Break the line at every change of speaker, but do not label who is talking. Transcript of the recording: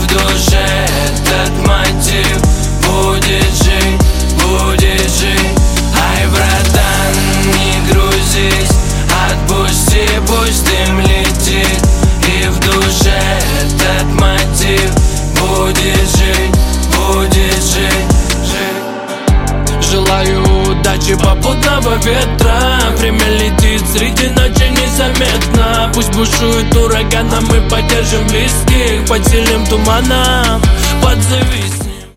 в душе этот мотив будет жить, будет жить. Ай, братан, не грузись, отпусти, пусть дым летит. И в душе этот мотив будет жить, будет жить, жить. Желаю удачи, попутного ветра. Время летит среди ночи незаметно. Пусть бушует ураганом, мы поддержим близких, подселим туманом под зависть.